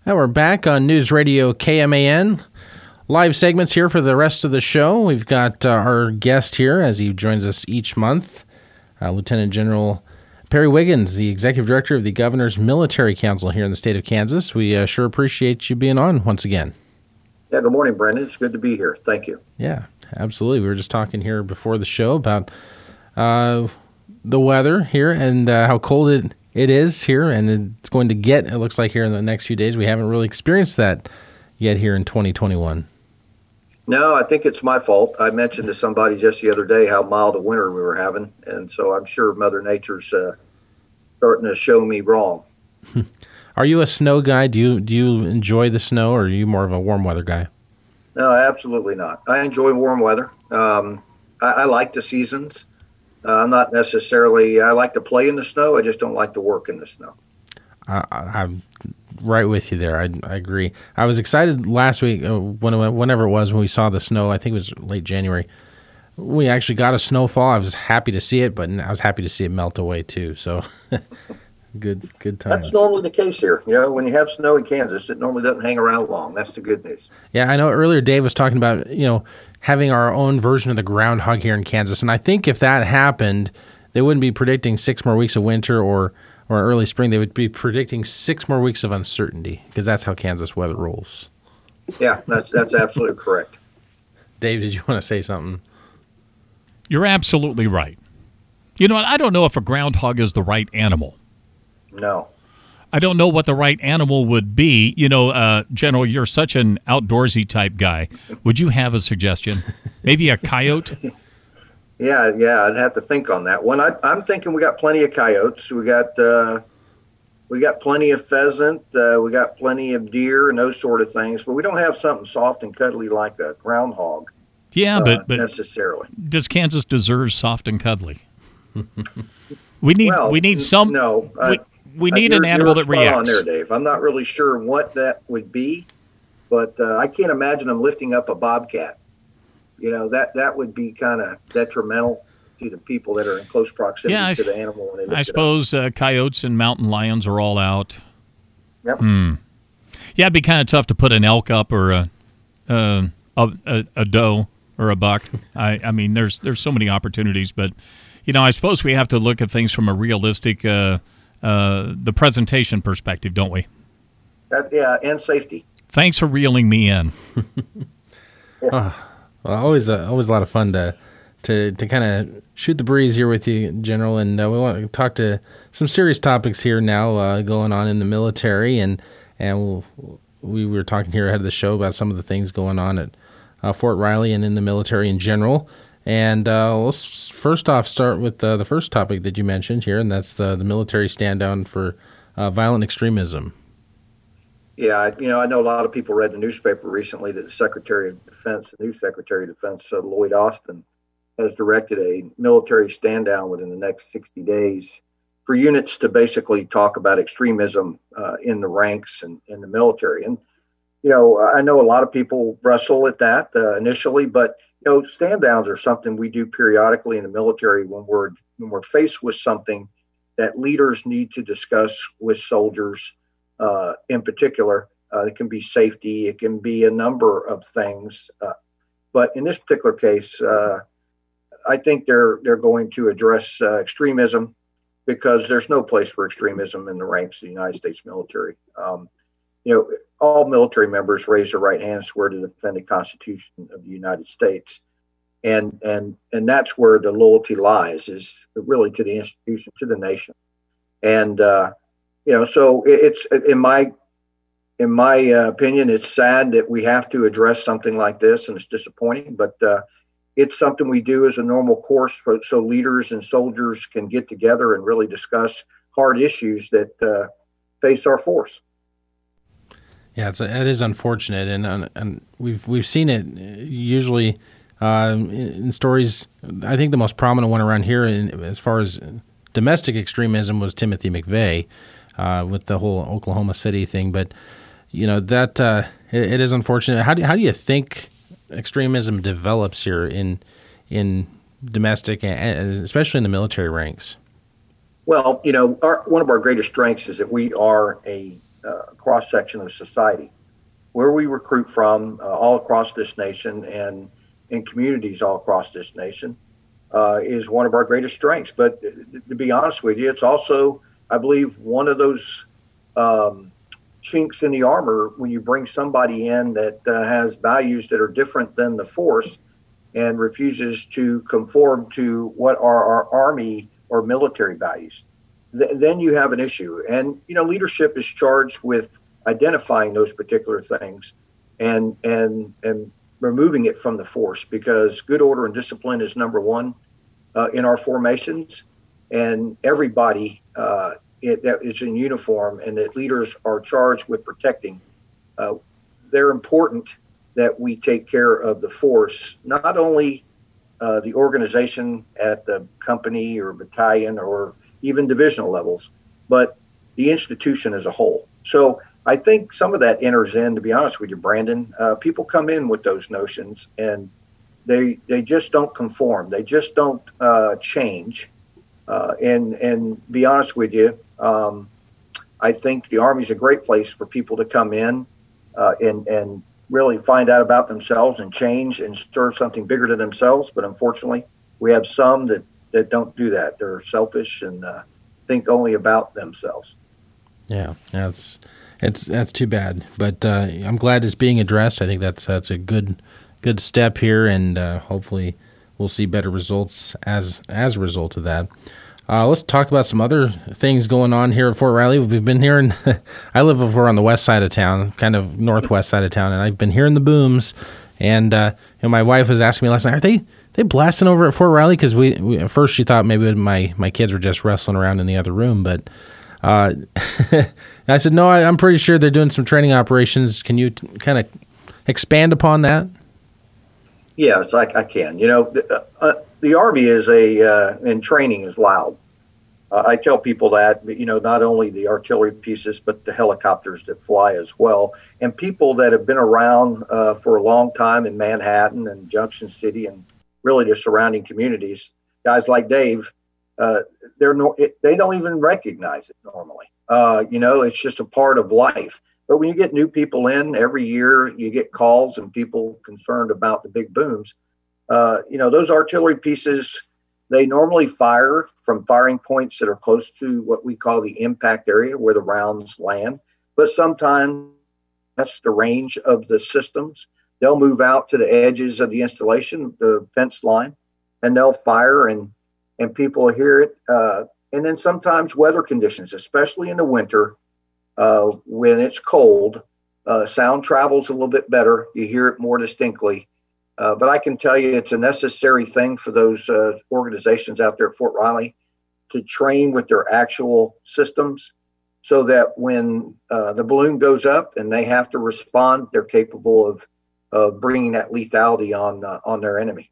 And we're back on News Radio KMAN. Live segments here for the rest of the show. We've got our guest here as he joins us each month, Lieutenant General Perry Wiggins, the Executive Director of the Governor's Military Council here in the state of Kansas. We sure appreciate you being on once again. Yeah, good morning, Brendan. It's good to be here. Thank you. Yeah, absolutely. We were just talking here before the show about the weather here and how cold it is here, and it's going to get, it looks like, here in the next few days. We haven't really experienced that yet here in 2021. No, I think it's my fault. I mentioned to somebody just the other day how mild a winter we were having, and so I'm sure Mother Nature's starting to show me wrong. Are you a snow guy? Do you enjoy the snow, or are you more of a warm weather guy? No, absolutely not. I enjoy warm weather. I like the seasons. I'm not necessarily, I like to play in the snow. I just don't like to work in the snow. I'm right with you there. I agree. I was excited last week, whenever it was, when we saw the snow. I think it was late January. We actually got a snowfall. I was happy to see it, but I was happy to see it melt away too. So good times. That's normally the case here. You know, when you have snow in Kansas, it normally doesn't hang around long. That's the good news. Yeah, I know earlier Dave was talking about, having our own version of the groundhog here in Kansas. And I think if that happened, they wouldn't be predicting 6 more weeks of winter or early spring. They would be predicting 6 more weeks of uncertainty, because that's how Kansas weather rolls. Yeah, that's absolutely correct. Dave, did you want to say something? You're absolutely right. You know what? I don't know if a groundhog is the right animal. No. I don't know what the right animal would be. General, you're such an outdoorsy type guy. Would you have a suggestion? Maybe a coyote? Yeah, I'd have to think on that one. I'm thinking we got plenty of coyotes. We got plenty of pheasant. We got plenty of deer and those sort of things. But we don't have something soft and cuddly like a groundhog. Yeah, but necessarily. Does Kansas deserve soft and cuddly? We need some. No. We need an animal that reacts. On there, Dave. I'm not really sure what that would be, but I can't imagine them lifting up a bobcat. That would be kind of detrimental to the people that are in close proximity to the animal. When they I suppose coyotes and mountain lions are all out. Yep. Yeah, it'd be kind of tough to put an elk up or a doe or a buck. I mean, there's so many opportunities, but I suppose we have to look at things from a realistic, the presentation perspective, don't we? And safety. Thanks for reeling me in. Well, always a lot of fun to kind of shoot the breeze here with you, General, and we want to talk to some serious topics here now going on in the military, and we were talking here ahead of the show about some of the things going on at Fort Riley and in the military in general. And let's first off start with the first topic that you mentioned here, and that's the military stand down for violent extremism. Yeah, I know a lot of people read the newspaper recently that the new Secretary of Defense, Lloyd Austin, has directed a military stand down within the next 60 days for units to basically talk about extremism in the ranks and in the military. And, I know a lot of people wrestle at that initially, but stand downs are something we do periodically in the military when we're faced with something that leaders need to discuss with soldiers. In particular, it can be safety, it can be a number of things. But in this particular case, I think they're going to address extremism, because there's no place for extremism in the ranks of the United States military. All military members raise their right hand, swear to defend the Constitution of the United States. And that's where the loyalty lies, is really to the institution, to the nation. And, so it's, in my opinion, it's sad that we have to address something like this, and it's disappointing, but it's something we do as a normal course so leaders and soldiers can get together and really discuss hard issues that face our force. Yeah, it is unfortunate, and we've seen it usually in stories. I think the most prominent one around here, as far as domestic extremism, was Timothy McVeigh with the whole Oklahoma City thing. But that it is unfortunate. How do you think extremism develops here in domestic and especially in the military ranks? Well, one of our greatest strengths is that we are a cross section of society. Where we recruit from all across this nation and in communities all across this nation is one of our greatest strengths. But to be honest with you, it's also, I believe, one of those chinks in the armor when you bring somebody in that has values that are different than the force and refuses to conform to what are our Army or military values. Then you have an issue. And, leadership is charged with identifying those particular things and removing it from the force, because good order and discipline is number one in our formations, and everybody that is in uniform and that leaders are charged with protecting. They're important that we take care of the force, not only the organization at the company or battalion or even divisional levels, but the institution as a whole. So I think some of that enters in, to be honest with you, Brandon. People come in with those notions and they just don't conform. They just don't change. And be honest with you, I think the Army is a great place for people to come in and really find out about themselves and change and serve something bigger than themselves. But unfortunately, we have some that don't do that. They're selfish and think only about themselves. Yeah, that's too bad. But I'm glad it's being addressed. I think that's a good step here, and hopefully we'll see better results as a result of that. Let's talk about some other things going on here at Fort Riley. We've been hearing, I live over on the west side of town, kind of northwest side of town, and I've been hearing the booms. And my wife was asking me last night, are they blasting over at Fort Riley? Because we at first she thought maybe my kids were just wrestling around in the other room, but I said, no, I'm pretty sure they're doing some training operations. Can you kind of expand upon that? Yes, I can. The Army is in training is loud. I tell people that, not only the artillery pieces, but the helicopters that fly as well. And people that have been around for a long time in Manhattan and Junction City and really the surrounding communities, guys like Dave, they don't even recognize it normally. It's just a part of life. But when you get new people in every year, you get calls and people concerned about the big booms. Those artillery pieces, they normally fire from firing points that are close to what we call the impact area where the rounds land. But sometimes that's the range of the systems. They'll move out to the edges of the installation, the fence line, and they'll fire and people hear it. And then sometimes weather conditions, especially in the winter, when it's cold, sound travels a little bit better. You hear it more distinctly. But I can tell you it's a necessary thing for those organizations out there at Fort Riley to train with their actual systems so that when the balloon goes up and they have to respond, they're capable of bringing that lethality on their enemy.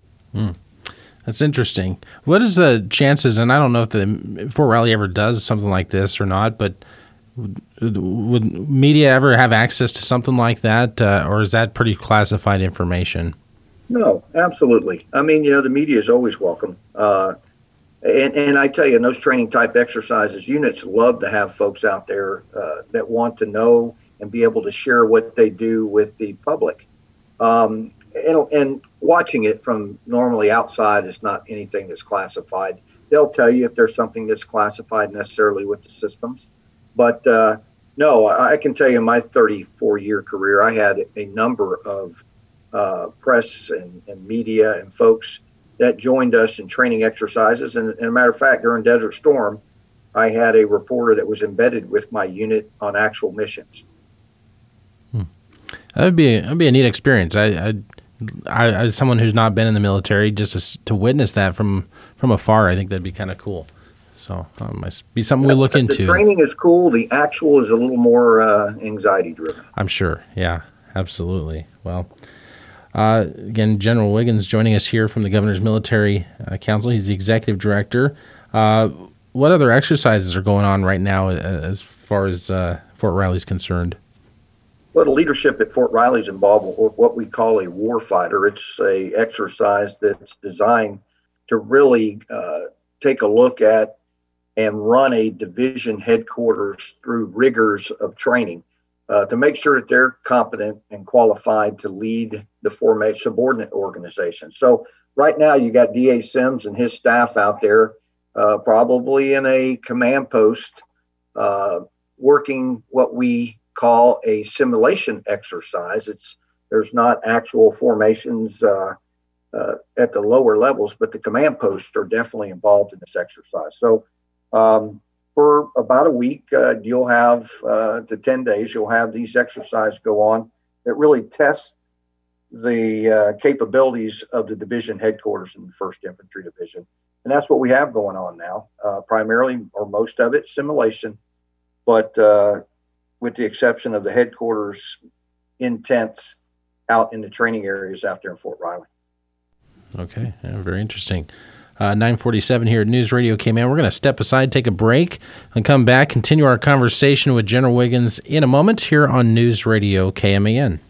That's interesting. What is the chances, and I don't know if Fort Riley ever does something like this or not, but would media ever have access to something like that, or is that pretty classified information? No, absolutely. I mean, the media is always welcome. And I tell you, in those training type exercises, units love to have folks out there that want to know and be able to share what they do with the public. And watching it from normally outside is not anything that's classified. They'll tell you if there's something that's classified necessarily with the systems. But no, I can tell you in my 34-year career, I had a number of press and media and folks that joined us in training exercises. And as a matter of fact, during Desert Storm, I had a reporter that was embedded with my unit on actual missions. That'd be a neat experience. I as someone who's not been in the military, just to witness that from afar, I think that'd be kind of cool. So might be something we look into. The training is cool. The actual is a little more anxiety driven. I'm sure. Yeah, absolutely. Well, again, General Wiggins joining us here from the Governor's Military Council. He's the executive director. What other exercises are going on right now as far as Fort Riley's concerned? Well, the leadership at Fort Riley is involved with what we call a war fighter. It's a exercise that's designed to really take a look at and run a division headquarters through rigors of training to make sure that they're competent and qualified to lead the subordinate organization. So right now you got DA Sims and his staff out there, probably in a command post, working what we call a simulation exercise. There's not actual formations at the lower levels, but the command posts are definitely involved in this exercise. So for about a week, you'll have to 10 days, you'll have these exercises go on that really test the capabilities of the division headquarters in the 1st Infantry Division. And that's what we have going on now, primarily, or most of it, simulation, but with the exception of the headquarters intents out in the training areas out there in Fort Riley. Okay, yeah, very interesting. 9:47 here at News Radio KMAN. We're going to step aside, take a break, and come back, continue our conversation with General Wiggins in a moment here on News Radio KMAN.